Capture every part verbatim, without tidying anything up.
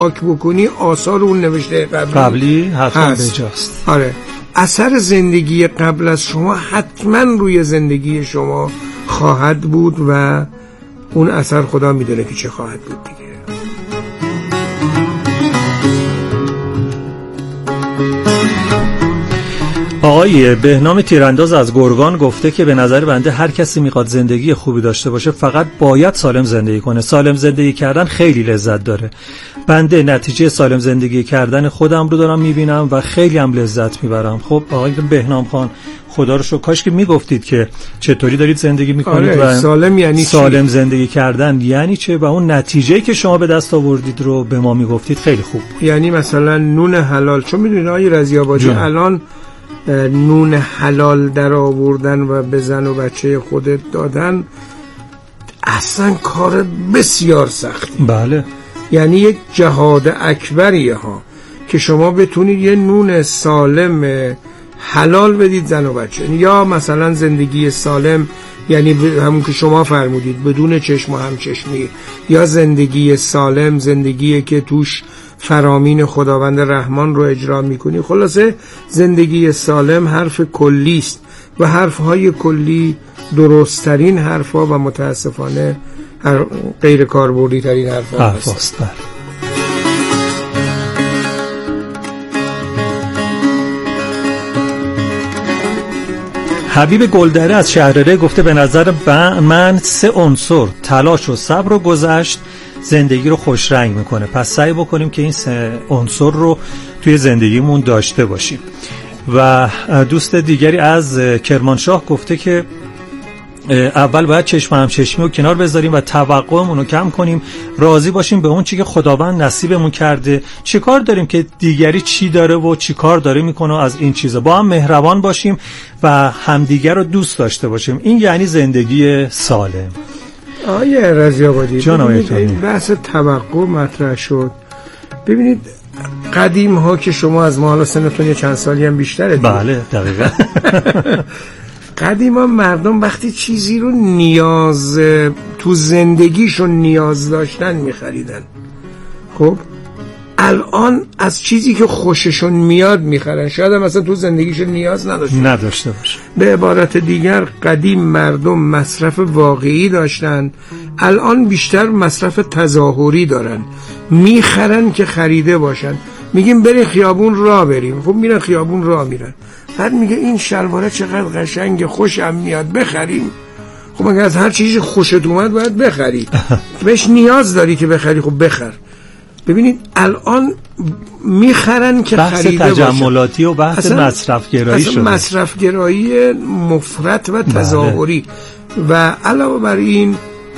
پاک بکنی آثار اون نوشته قبلی قبلی حتما بجاست. آره، اثر زندگی قبل از شما حتما روی زندگی شما خواهد بود و اون اثر خدا میدونه که چه خواهد بود دیگه. آقای بهنام تیرانداز از گرگان گفته که به نظر بنده هر کسی میخواد زندگی خوبی داشته باشه فقط باید سالم زندگی کنه. سالم زندگی کردن خیلی لذت داره. بنده نتیجه سالم زندگی کردن خودم رو دارم میبینم و خیلی هم لذت میبرم. خب آقای بهنام خان، خدا رو شکر، کاش که میگفتید که چطوری دارید زندگی میکنید. آره، و سالم یعنی سالم زندگی کردن یعنی چه و اون نتیجه‌ای که شما به دست آوردید رو به ما میگفتید خیلی خوب. یعنی مثلا نون حلال، چون میدونید آقای رضی آبادی الان نون حلال در آوردن و به زن و بچه خودت دادن اصلا کار بسیار سختی. بله، یعنی یک جهاد اکبریه ها که شما بتونید یه نون سالم حلال بدید زن و بچه. یا مثلا زندگی سالم یعنی همون که شما فرمودید بدون چشم و همچشمی، یا زندگی سالم زندگیه که توش فرامین خداوند رحمان رو اجرا میکنی. خلاصه زندگی سالم حرف کلی است و حرفهای کلی درستترین حرفا و متاسفانه غیر کاربردی ترین حرفا هست. حبیب گلدره از شهرره گفته به نظر من سه عنصر تلاش و صبر و گذشت زندگی رو خوش رنگ میکنه، پس سعی بکنیم که این سه عنصر رو توی زندگیمون داشته باشیم. و دوست دیگری از کرمانشاه گفته که اول باید چشم هم چشمی رو کنار بذاریم و توقعمون رو کم کنیم، راضی باشیم به اون چی که خداوند نصیبمون کرده. چی کار داریم که دیگری چی داره و چی کار داره میکنه، از این چیزا با هم مهربان باشیم و همدیگر رو دوست داشته باشیم. این یعنی زندگی سالم. آیه رضی آبادی، ببینید این بحث توقع مطرح شد. ببینید قدیم ها که شما از ما، حالا سنتون یه چند سالی هم بیشتره دیگه. بله دقیقا. قدیما مردم وقتی چیزی رو نیاز تو زندگیشون نیاز داشتن میخریدن. خب الان از چیزی که خوششون میاد میخرن، شاید هم مثلا تو زندگیشون نیاز نداشتن نداشته باشه. به عبارت دیگر قدیم مردم مصرف واقعی داشتن، الان بیشتر مصرف تظاهری دارن، میخرن که خریده باشن. میگیم بریم خیابون راه بریم، خب میرن خیابون راه میرن، بعد میگه این شلواره چقدر قشنگه خوشم میاد بخریم. خب اگه از هر چیزی خوشت اومد باید بخری، بهش نیاز داری که بخری، خب بخر. ببینید الان میخرن که خریده باشن. بحث تجملاتی و بحث مصرفگرایی شده، مصرفگرایی مفرط و تظاهری. و علاوه بر این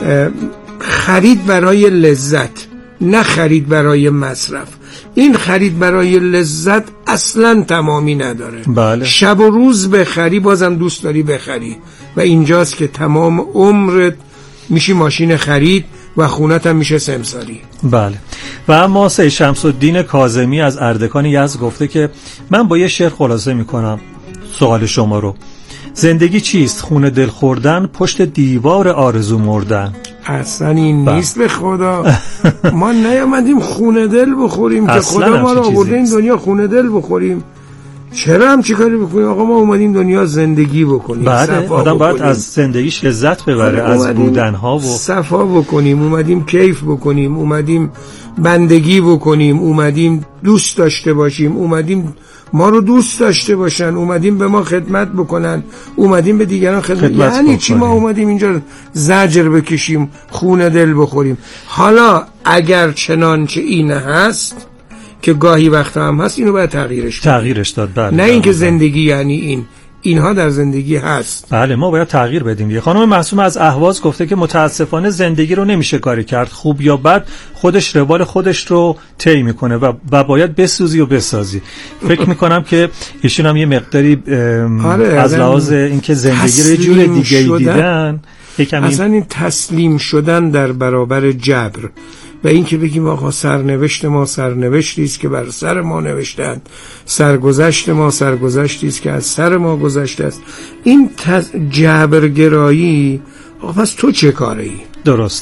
خرید برای لذت، نه خرید برای مصرف. این خرید برای لذت اصلا تمامی نداره. بله. شب و روز بخری بازم دوست داری بخری و اینجاست که تمام عمرت میشی ماشین خرید و خونت هم میشه سمساری. بله. و اما سید شمس الدین کاظمی از اردکان یزد گفته که من با یه شعر خلاصه میکنم سوال شما رو. زندگی چیست؟ خون دل خوردن، پشت دیوار آرزو مردن. اصلا این نیست به خدا. ما نیامدیم خون دل بخوریم که خدا ما رو آورده این دنیا خون دل بخوریم. چرا هم چی کاری بکنیم؟ آقا ما اومدیم دنیا زندگی بکنیم. بله، آدم باید از زندگیش لذت ببره، از بودنها و صفا بکنیم، اومدیم کیف بکنیم، اومدیم بندگی بکنیم، اومدیم دوست داشته باشیم، اومدیم ما رو دوست داشته باشن، اومدیم به ما خدمت بکنن، اومدیم به دیگران خدمت, خدمت یعنی چی؟ ما اومدیم اینجا زجر بکشیم، خون دل بخوریم. حالا اگر چنانچه این هست که گاهی وقتا هم هست، اینو باید تغییرش داد. تغییرش داد. بله. نه اینکه زندگی یعنی این اینها در زندگی هست. بله، ما باید تغییر بدیم. یه خانم معصومه از اهواز گفته که متاسفانه زندگی رو نمیشه کاری کرد، خوب یا بد خودش روال خودش رو طی میکنه و, و باید بسوزی و بسازی. فکر میکنم که ایشون هم یه مقداری آره، از لحاظ اینکه زندگی رو یه جور دیگه ای دیدن، اصلا این تسلیم شدن در برابر جبر و این که بگیم آقا سرنوشت ما سرنوشتی است که بر سر ما نوشتند، سرگذشت ما سرگذشتی است که از سر ما گذشته است، این تز... جبرگرایی. آقا پس تو چه کاره ای؟ درست.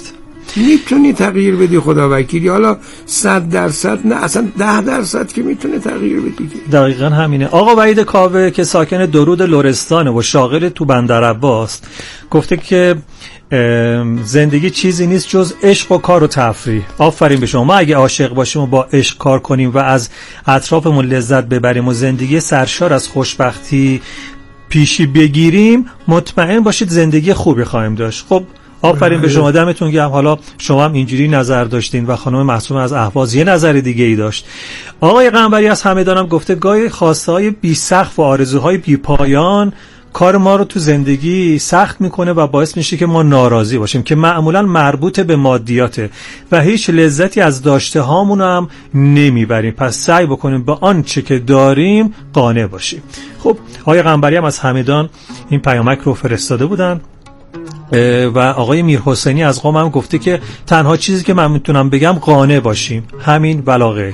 میتونی تغییر بدی خدا وکیلی، حالا صد درصد نه، اصلا ده درصد که میتونه تغییر بدی. دقیقا همینه. آقا وحید کاوه که ساکن درود لرستانه و شاغل تو بندرعباس گفته که زندگی چیزی نیست جز عشق و کار و تفریح. آفرین به شما. ما اگه عاشق باشیم و با عشق کار کنیم و از اطرافمون لذت ببریم و زندگی سرشار از خوشبختی پیشی بگیریم، مطمئن باشید زندگی خوبی خواهیم داشت. خب آفرین به شما، دمتون گرم. حالا شما هم اینجوری نظر داشتین و خانم معصومه از اهواز یه نظر دیگه ای داشت. آقای قنبری از همدانم گفته گاهی خواسته های بی سقف و آرزوهای بی پایان کار ما رو تو زندگی سخت میکنه و باعث میشه که ما ناراضی باشیم که معمولا مربوط به مادیاته و هیچ لذتی از داشته هامون هم نمیبریم. پس سعی بکنیم با آنچه که داریم قانع باشیم. خب آقای قنبری هم از همدان این پیامک رو فرستاده بودن و آقای میرحسینی از قم هم گفته که تنها چیزی که من میتونم بگم قانع باشیم، همین ولا غیر.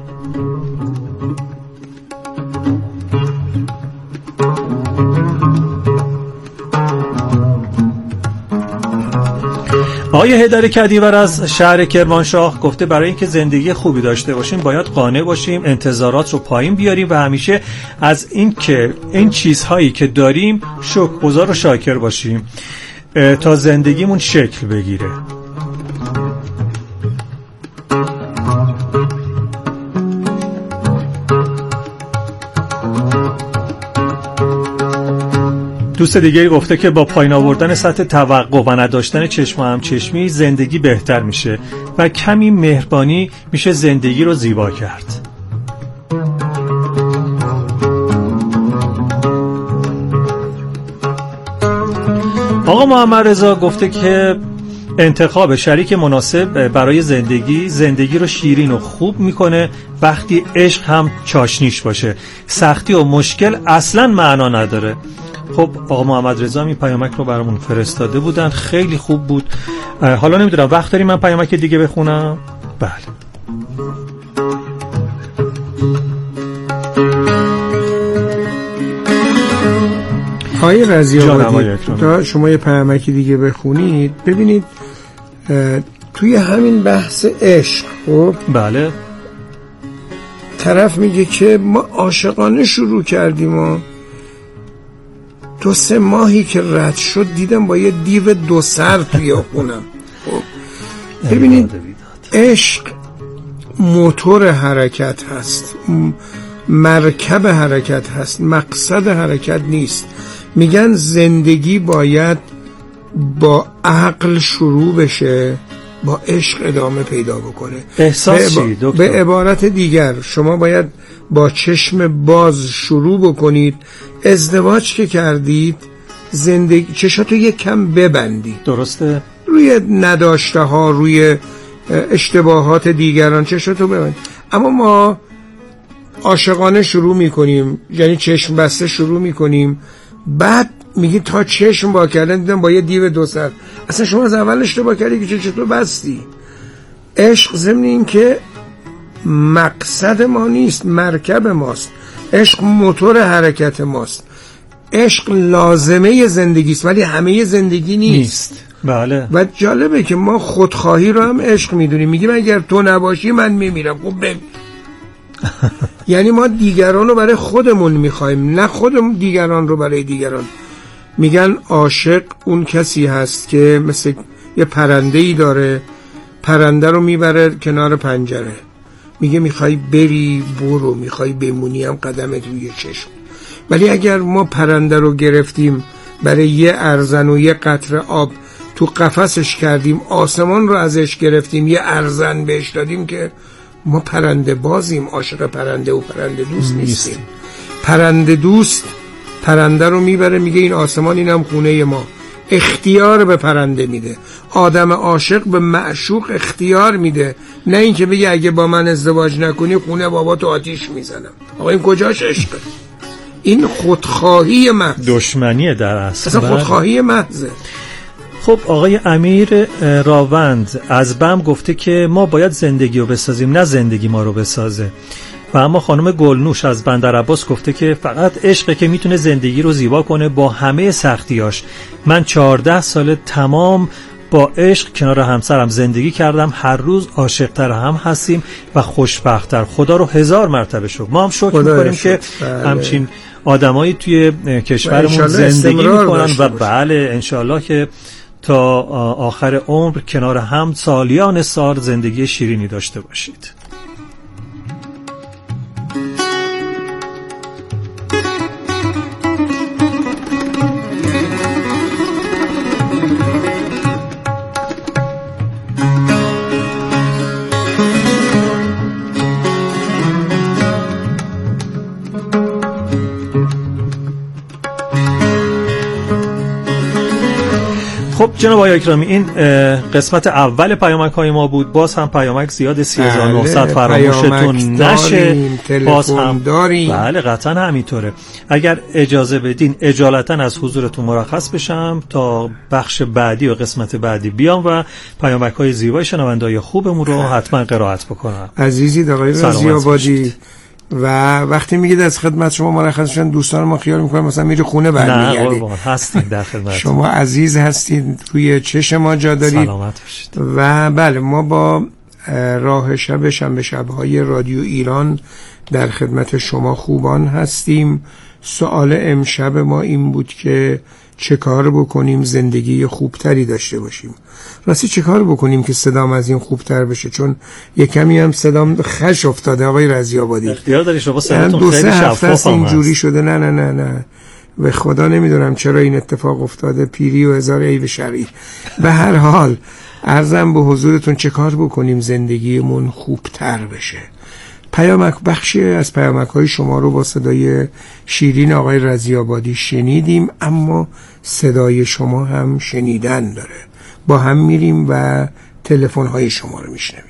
آقای هیدر کدیور از شهر کرمانشاه گفته برای اینکه زندگی خوبی داشته باشیم باید قانع باشیم، انتظارات رو پایین بیاریم و همیشه از اینکه این چیزهایی که داریم شکرگزار و شاکر باشیم تا زندگیمون شکل بگیره. دوست دیگری گفته که با پایین آوردن سطح توقع و نداشتن چشم و همچشمی زندگی بهتر میشه و کمی مهربانی میشه زندگی رو زیبا کرد. آقا محمد رضا گفته که انتخاب شریک مناسب برای زندگی زندگی رو شیرین و خوب میکنه وقتی عشق هم چاشنیش باشه. سختی و مشکل اصلا معنا نداره. خب آقا محمد رضا این پیامک رو برامون فرستاده بودن، خیلی خوب بود. حالا نمیدونم وقت داریم من پیامک دیگه بخونم؟ بله. آقای رضی‌آبادی تا شما یه پیامک دیگه بخونید ببینید توی همین بحث عشق، خب بله، طرف میگه که ما عاشقانه شروع کردیم و دو سه ماهی که رد شد دیدم با یه دیو دو سر توی خونم. خب ببینید عشق موتور حرکت هست، مرکب حرکت هست، مقصد حرکت نیست. میگن زندگی باید با عقل شروع بشه، با عشق ادامه پیدا بکنه. احساس چی دکتر؟ به عبارت دیگر شما باید با چشم باز شروع بکنید. ازدواج که کردید زندگی چشاتو یک کم ببندید، درسته؟ روی نداشته ها، روی اشتباهات دیگران چشاتو ببندید. اما ما عاشقانه شروع میکنیم، یعنی چشم بسته شروع میکنیم، بعد میگی تا چشم با کردن دیدم با یه دیو دو سر. اصلا شما از اول اشتباه کردی که چشتو بستی. عشق ضمن این که مقصد ما نیست، مرکب ماست. عشق موتور حرکت ماست. عشق لازمه زندگی است ولی همه زندگی نیست. نیست. بله. و جالبه که ما خودخواهی رو هم عشق میدونیم، میگیم اگر تو نباشی من میمیرم. خب ببین یعنی ما دیگران رو برای خودمون میخوایم، نه خودمون دیگران رو برای دیگران. میگن عاشق اون کسی هست که مثل یه پرنده‌ای داره، پرنده رو میبره کنار پنجره، میگه میخوای بری برو، میخوای بمونی هم قدمت روی چشم. ولی اگر ما پرنده رو گرفتیم برای یه ارزن و یه قطره آب تو قفسش کردیم، آسمان رو ازش گرفتیم یه ارزن بهش دادیم، که ما پرنده بازیم، عاشق پرنده و پرنده دوست نیستیم. پرنده دوست پرنده رو میبره میگه این آسمان اینم خونه ما، اختیار به پرنده میده. آدم عاشق به معشوق اختیار میده، نه اینکه بگه اگه با من ازدواج نکنی خونه بابا تو آتیش میزنم. آقا این کجاش عشقه؟ این خودخواهی محض، دشمنی در اصل، اصلا خودخواهی محضه. خب آقای امیر راوند از بم گفته که ما باید زندگی رو بسازیم نه زندگی ما رو بسازه. و اما خانم گلنوش از بندرعباس گفته که فقط عشقه که میتونه زندگی رو زیبا کنه با همه سختیاش. من چهارده سال تمام با عشق کنار همسرم زندگی کردم، هر روز عاشق‌تر هم هستیم و خوشبخت‌تر. خدا رو هزار مرتبه شکر. ما هم شکر می‌کنیم که بله. همچین آدمایی توی کشورمون زندگی می‌کنن و بله انشالله که تا آخر عمر کنار هم سالیان سال زندگی شیرینی داشته باشید. خب جناب آقای اکرامی، این قسمت اول پیامک های ما بود. باز هم پیامک زیاد سی هزار و نهصد فراموشتون نشه. باز هم داریم. بله قطعا همینطوره. اگر اجازه بدین اجالتا از حضورتون مرخص بشم تا بخش بعدی و قسمت بعدی بیام و پیامک های زیبای شنونده‌های خوبمون رو حتما قرائت بکنم. عزیزی آقای رضی آبادی، و وقتی میگید از خدمت شما مرخص شدن دوستان ما خیال میکنن مثلا میره خونه برمیگردید. نه قربان هستید در خدمت. شما عزیز هستید، روی چشم ما جا دارید. سلامت باشید. و بله ما با راه شب شنبه شب‌های رادیو ایران در خدمت شما خوبان هستیم. سوال امشب ما این بود که چه کار بکنیم زندگی خوبتری داشته باشیم. راستی چه کار بکنیم که صدام از این خوبتر بشه؟ چون یه کمی هم صدام خش افتاده آقای رضی آبادی. اختیار داری شما صداتون خیلی شفاف اینجوری شده. نه نه نه نه به خدا نمیدونم چرا این اتفاق افتاده، پیری و هزار عیب شرعی. به هر حال عرضم به حضورتون چه کار بکنیم زندگیمون خوبتر بشه. پیامک بخشی از پیامک های شما رو با صدای شیرین آقای رضی آبادی شنیدیم، اما صدای شما هم شنیدن داره. با هم میریم و تلفن های شما رو میشنویم.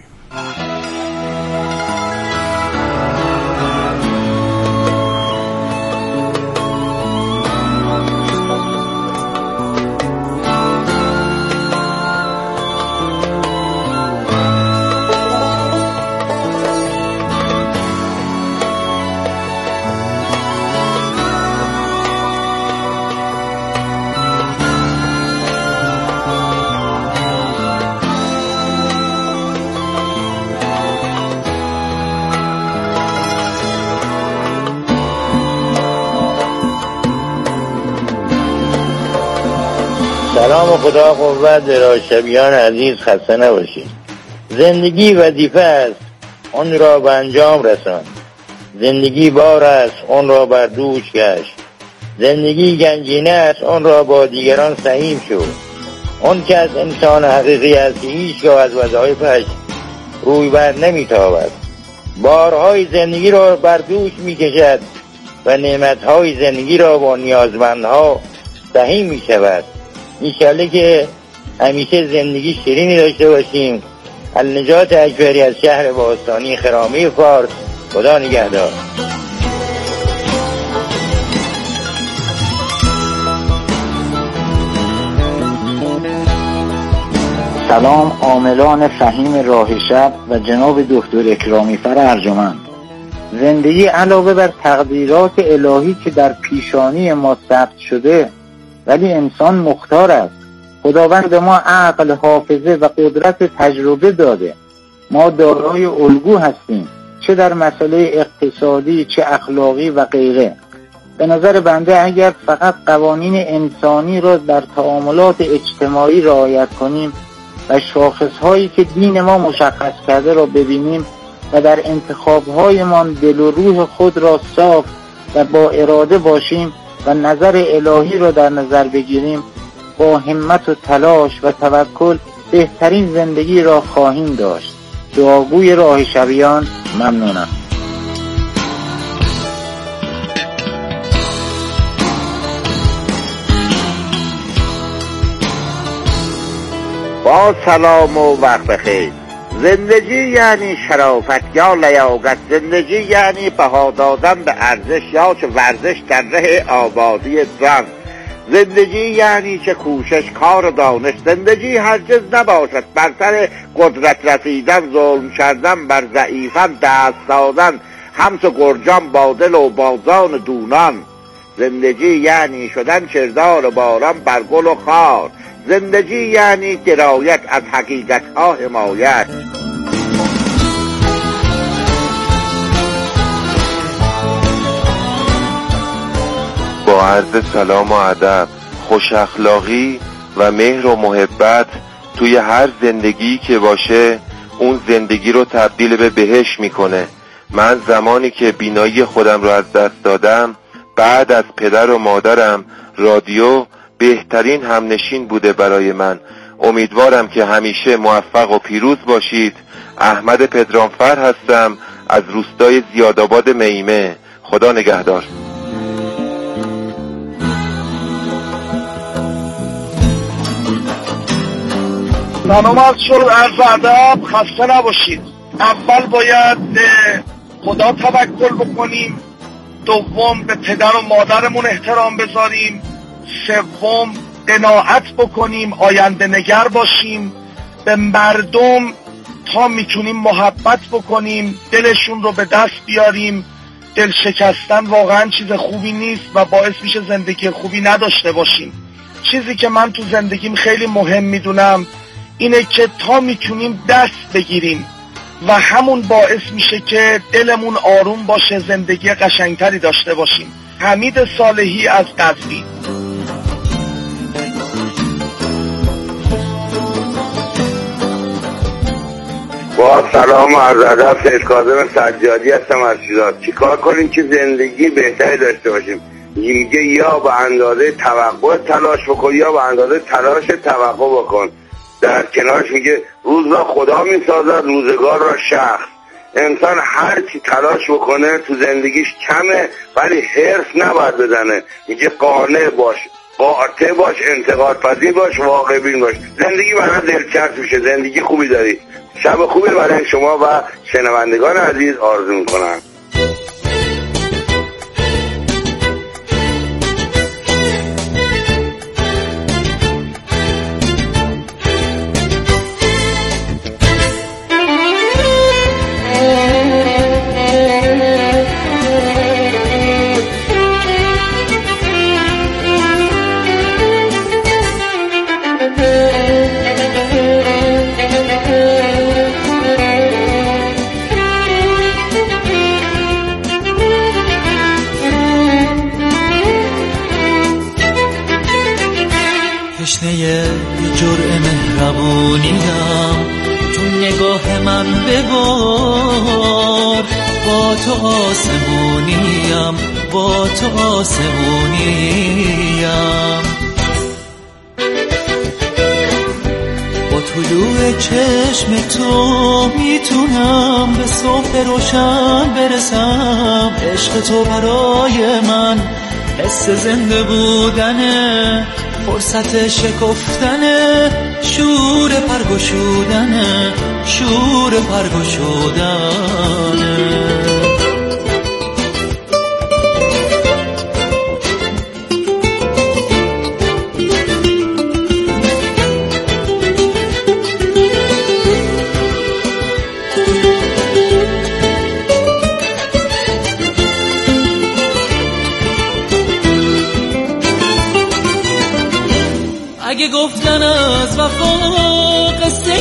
سلام و خدا قوت راشبیان عزیز، خسته نباشید. زندگی وظیفه است، آن را به انجام رسان. زندگی بار است، آن را بر دوش کش. زندگی گنجینه است، آن را با دیگران سهیم شو. آن که از انسان حقیقی است که هیچگاه از وظایفش روی بر نمیتابد. بارهای زندگی را بر دوش میکشد و نعمتهای زندگی را با نیازمندها سهیم میشود. انشالله که همیشه زندگی شیرینی داشته باشیم. النجات اکبری از شهر باستانی خرامی فارس. خدا نگهدار. سلام عاملان فهیم راه شب و جناب دکتر اکرامی فر ارجمند. زندگی علاوه بر تقدیرات الهی که در پیشانی ما ثبت شده، ولی انسان مختار است. خداوند به ما عقل، حافظه و قدرت تجربه داده. ما دارای الگو هستیم، چه در مسئله اقتصادی، چه اخلاقی و غیره. به نظر بنده اگر فقط قوانین انسانی را در تعاملات اجتماعی رعایت کنیم و شاخصهایی که دین ما مشخص کرده را ببینیم و در انتخابهایمان دل و روح خود را صاف و با اراده باشیم و نظر الهی را در نظر بگیریم، با همت و تلاش و توکل بهترین زندگی را خواهیم داشت. دعاگوی راه شبیان. ممنونم. با سلام و وقت بخیر. زندگی یعنی شرافت یا لیاقت. زندگی یعنی بها دادن به ارزش یا چه ورزش در ره آبادی زن. زندگی یعنی چه کوشش، کار دانش. زندگی هرگز نباشد بر سر قدرت رسیدن، ظلم کردن بر ضعیفان، دست دادن همس و گرجان با دل و بازان دونان. زندگی یعنی شدن کردار باران بر گل و خار. زندگی یعنی درایت از حقیقت ها، حمایت. با عرض سلام و ادب، خوش اخلاقی و مهر و محبت توی هر زندگی که باشه اون زندگی رو تبدیل به بهشت میکنه. من زمانی که بینایی خودم رو از دست دادم، بعد از پدر و مادرم رادیو بهترین همنشین بوده برای من. امیدوارم که همیشه موفق و پیروز باشید. احمد پدرامفر هستم از روستای زیادآباد میمه. خدا نگهدار. سلام از شروع عرض ادب، خسته نباشید. اول باید خدا توکل بکنیم، دوم به پدر و مادرمون احترام بذاریم، سوم قناعت بکنیم، آینده نگر باشیم، به مردم تا میتونیم محبت بکنیم، دلشون رو به دست بیاریم. دل شکستن واقعا چیز خوبی نیست و باعث میشه زندگی خوبی نداشته باشیم. چیزی که من تو زندگیم خیلی مهم میدونم اینه که تا میتونیم دست بگیریم و همون باعث میشه که دلمون آروم باشه، زندگی قشنگتری داشته باشیم. حمید صالحی از قزوین. با سلام و عرض ادب، سید کاظم سجادی هستم از شیراز. چیکار کنیم که زندگی بهتری داشته باشیم؟ میگه یا به اندازه توقع تلاش بکن یا به اندازه تلاش توقع بکن. در کنارش میگه روز را خدا میسازد، روزگار را شخص. انسان هر چی تلاش بکنه تو زندگیش کمه، ولی حرص نباید بزنه. میگه قانع باش، قاطع باش، انتقاد پذیر باش، واقع بین باش. زندگی برای دلچسب میشه، زندگی خوبی داری. شب خوبی برای شما و شنوندگان عزیز آرزو میکنم. تشنه یه جرعه مهربونیم، تو نگاه من ببار. با تو آسمونیم، با تو آسمونیم. با طلوع چشم تو میتونم به صبح روشن برسم. عشق تو برای من حس زنده بودنه، فرصت شکفتنه، شور پرگشودنه، شور پرگشودنه. اگه گفتن از وفا قصه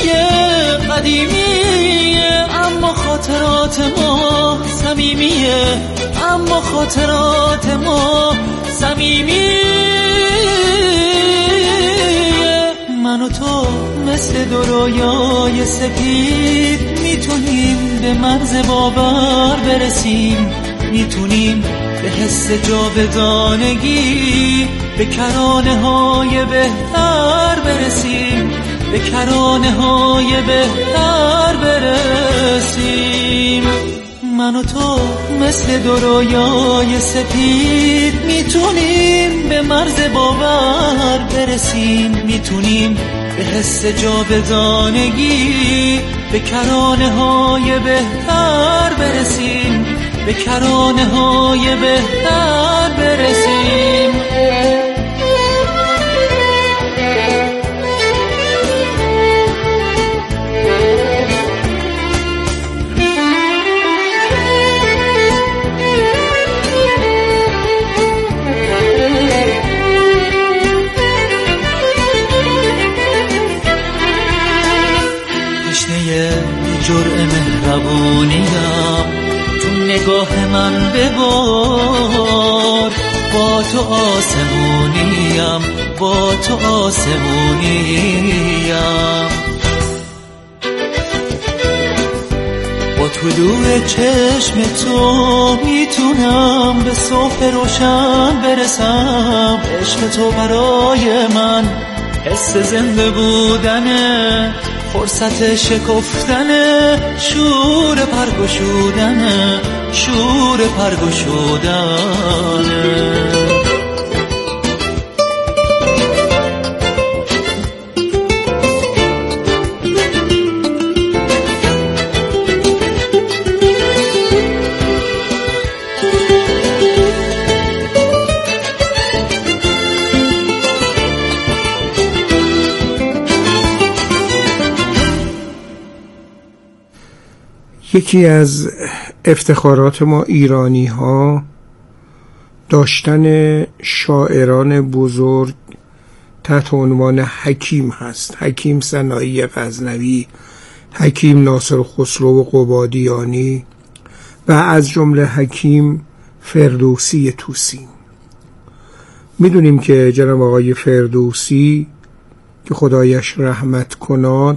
قدیمیه، اما خاطرات ما صمیمیه، اما خاطرات ما صمیمیه. من و تو مثل دو رویای سپید میتونیم به مرز باور برسیم، میتونیم به حس جاودانگی، به کرانه های بهتر برسیم، به کرانه های بهتر برسیم. من و تو مثل دو رویای سپید میتونیم به مرز باور برسیم، میتونیم به حس جاودانگی، به کرانه های بهتر برسیم، به کرانه های بهتر برسیم. نگاه من ببار، با تو آسمونیم، با تو آسمونیم. با طلوع چشم تو میتونم به صبح روشن برسم. عشق تو برای من حس زنده بودنه، فرصت شکفتنه، شور پرگشودنه، شور پرگشودنه. یکی از افتخارات ما ایرانی ها داشتن شاعران بزرگ تحت عنوان حکیم هست. حکیم سنایی غزنوی، حکیم ناصر خسرو قبادیانی و از جمله حکیم فردوسی طوسی. میدونیم که جناب آقای فردوسی که خدایش رحمت کناد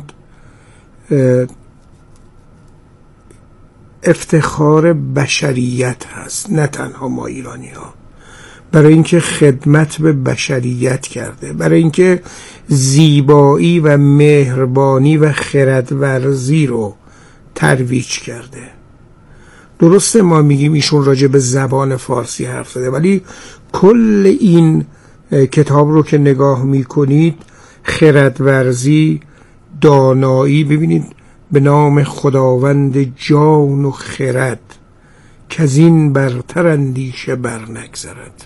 افتخار بشریت هست، نه تنها ما ایرانی ها، برای اینکه خدمت به بشریت کرده، برای اینکه زیبایی و مهربانی و خردورزی رو ترویج کرده. درسته ما میگیم ایشون راجع به زبان فارسی حرف زده، ولی کل این کتاب رو که نگاه میکنید، خردورزی، دانایی، ببینید به نام خداوند جان و خرد که از این برتر اندیشه بر نگذرد.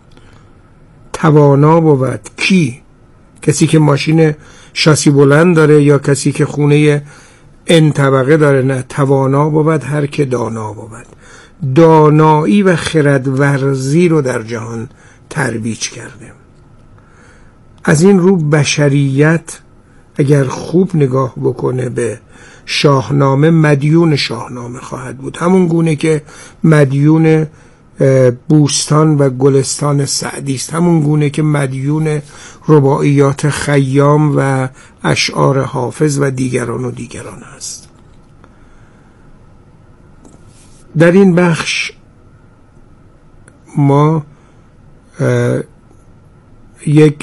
توانا بود کی؟ کسی که ماشین شاسی بلند داره یا کسی که خونه ان طبقه داره؟ نه، توانا بود هر که دانا بود. دانایی و خردورزی رو در جهان ترویج کرده. از این رو بشریت اگر خوب نگاه بکنه به شاهنامه، مدیون شاهنامه خواهد بود، همون گونه که مدیون بوستان و گلستان سعدی است، همون گونه که مدیون رباعیات خیام و اشعار حافظ و دیگران و دیگران است. در این بخش ما یک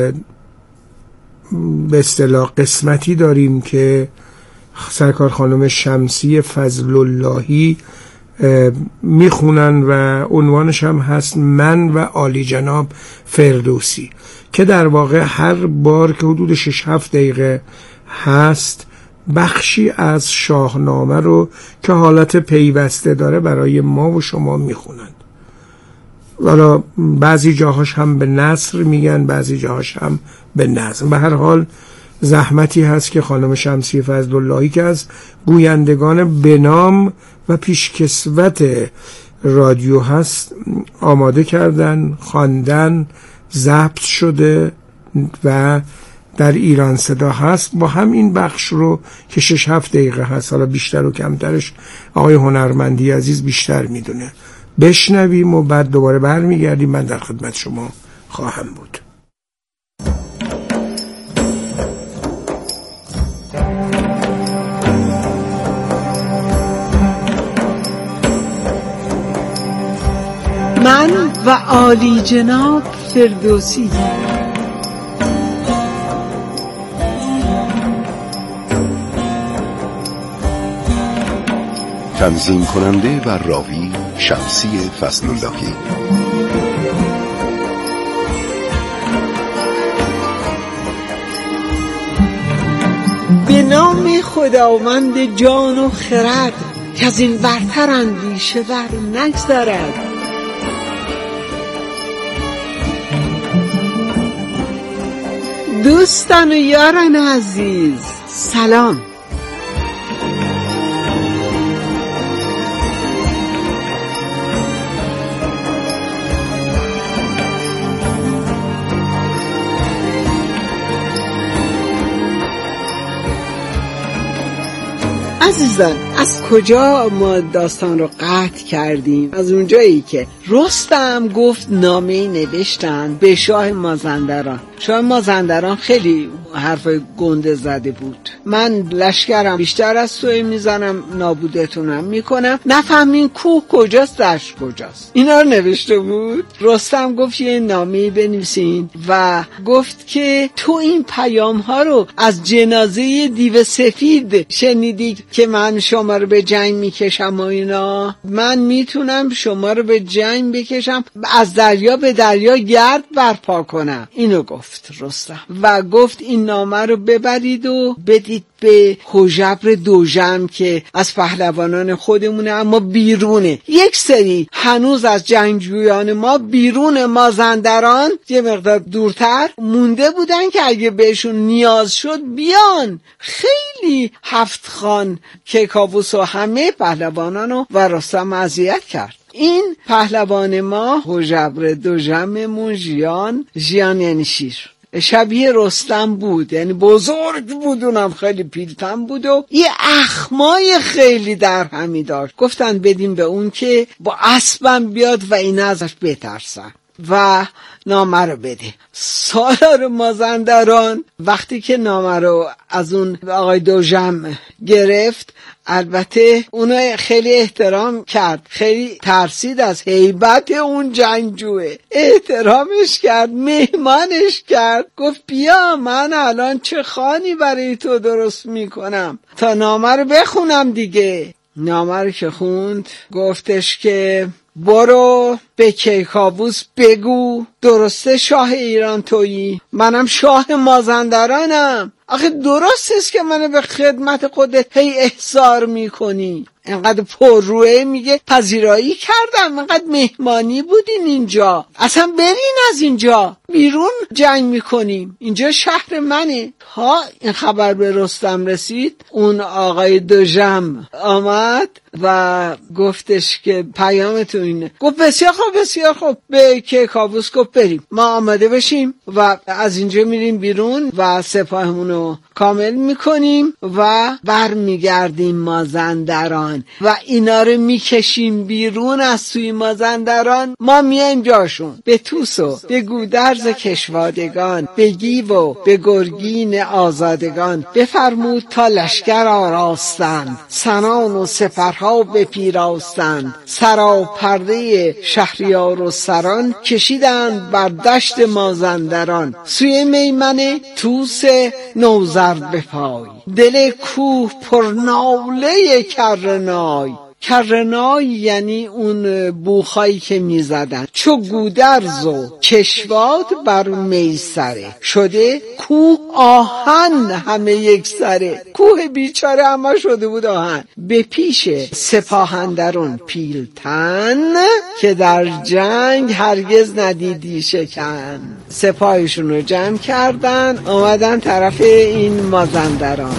به اصطلاح قسمتی داریم که سرکار خانم شمسی فضل اللهی میخونن و عنوانش هم هست من و عالی جناب فردوسی، که در واقع هر بار که حدود شش هفت دقیقه هست بخشی از شاهنامه رو که حالت پیوسته داره برای ما و شما میخونند. والا بعضی جاهاش هم به نثر میگن، بعضی جاهاش هم به نظم. به هر حال زحمتی هست که خانم شمسی فضل اللهی که از گویندگان بنام و پیشکسوت رادیو هست آماده کردن، خواندن، ضبط شده و در ایران صدا هست. با هم این بخش رو که شش هفت دقیقه هست، حالا بیشتر و کمترش آقای هنرمندی عزیز بیشتر میدونه، بشنویم و بعد دوباره برمیگردیم. من در خدمت شما خواهم بود. من و عالی جناب فردوسی. تنظیم کننده و راوی شمسی فضل اللهی. به نام خداوند جان و خرد که از این برتر اندیشه بر نگذرد. دوستان و یاران عزیز سلام. عزیزان، از کجا ما داستان رو قطع کردیم؟ از اونجایی که رستم گفت نامه‌ای نوشتن به شاه مازندران. شاه مازندران خیلی حرف گنده زده بود. من لشکرم بیشتر از توی میزنم، نابودتونم میکنم، نفهمین کوه کجاست دشت کجاست. اینا رو نوشته بود. رستم گفت یه نامه‌ای بنویسین و گفت که تو این پیام ها رو از جنازه دیو سفید شنیدید که من شما رو به جنگ میکشم و اینا، من میتونم شما رو به جنگ بکشم، از دریا به دریا گرد برپا کنم. اینو گفت رستم و گفت این نامه رو ببرید و بدید به هژبر دوژم که از پهلوانان خودمونه اما بیرونه. یک سری هنوز از جنگجویان ما بیرون مازندران یه مقدار دورتر مونده بودن که اگه بهشون نیاز شد بیان. خیلی هفت خان که کاووس و همه پهلوانانو و رستم اذیت کرد. این پهلوان ما هژبر دوژممون ژیان ژیان یعنی شیر، شبیه رستم بود، یعنی بزرگ بود، اونم خیلی پیلتن بود و یه اخمای خیلی در همی داشت. گفتن بدیم به اون که با اسبم بیاد و این ازش بترسن و نامه رو بده. سالار مازندران وقتی که نامه رو از اون آقای دوژم گرفت، البته اونو خیلی احترام کرد، خیلی ترسید از هیبت اون جنگجوه، احترامش کرد، مهمانش کرد، گفت بیا من الان چه خانی برای تو درست میکنم تا نامه رو بخونم دیگه. نامه رو که خوند گفتش که برو به کیکاووس بگو درسته شاه ایران تویی، منم شاه مازندرانم. آخه درست است که منو به خدمت خودت هی احضار میکنی. اینقدر پر روه میگه پذیرایی کردم، اینقدر مهمانی بودین اینجا، اصلا برین از اینجا بیرون جنگ میکنیم، اینجا شهر منه. ها این خبر به رستم رسید، اون آقای دوژم آمد و گفتش که پیامتون اینه. گفت بسیار خوب بسیار خوب. به کیکاووس گفت بریم ما آماده بشیم و از اینجا میریم بیرون و سپاهمون رو کامل میکنیم و برمیگردیم مازندران و اینا رو میکشیم بیرون از توی مازندران، ما میایم جاشون. به توس و به گودرز کشوادگان، به گیو و به گرگین آزادگان بفرمود تا لشکر آراستند، سنان و سپرها بپیراستند، سرا پرده شهریار و سران کشیدند بر دشت مازندران، سوی میمنه توس نوزرد به پای، دل کوه پر ناله کرنای. کرنای یعنی اون بوخایی که میزدن. چو گودرز و کشواد بر میسره، شده کوه آهن همه یک سره. کوه بیچاره همه شده بود آهن. به پیش سپاهندرون پیلتن، که در جنگ هرگز ندیدی شکن. سپاهشون رو جمع کردن آمدن طرف این مازندران.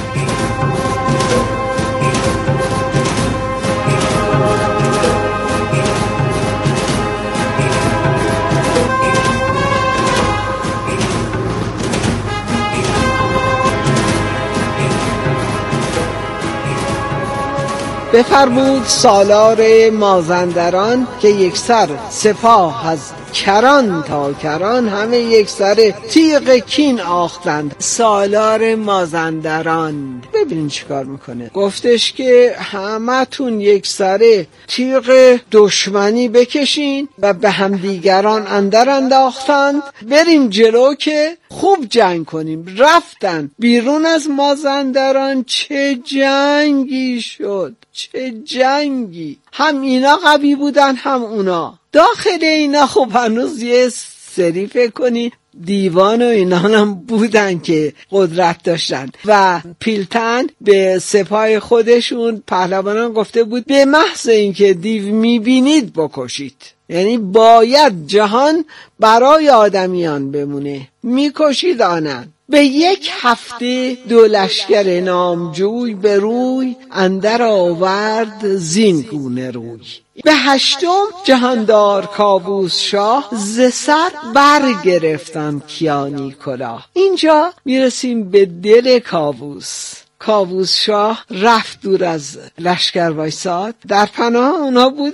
بفرمود سالار مازندران که یک سر سپاه از کران تا کران همه یک سر تیغ کین آختند. سالار مازندران ببین چیکار میکنه. گفتش که همه تون یک سر تیغ دشمنی بکشین و به هم دیگران اندر انداختند، بریم جلو که خوب جنگ کنیم. رفتن بیرون از مازندران، چه جنگی شد، چه جنگی. هم اینا قوی بودن هم اونا. داخل اینا خب هنوز یه سری فکر کنی دیوان و اینا هم بودن که قدرت داشتن و پیلتن به سپاه خودشون پهلوانان گفته بود به محض اینکه دیو میبینید بکشید. یعنی باید جهان برای آدمیان بمونه، میکشید آنن. به یک هفته دو لشکر نامجوی به روی اندر آورد زین گونه روی. به هشتم جهاندار کاووس شاه ز سر برگرفتن کیانی کلاه. اینجا میرسیم به دل کاووس. کاووس شاه رفت دور از لشکر وایساد، در پناه اونا بود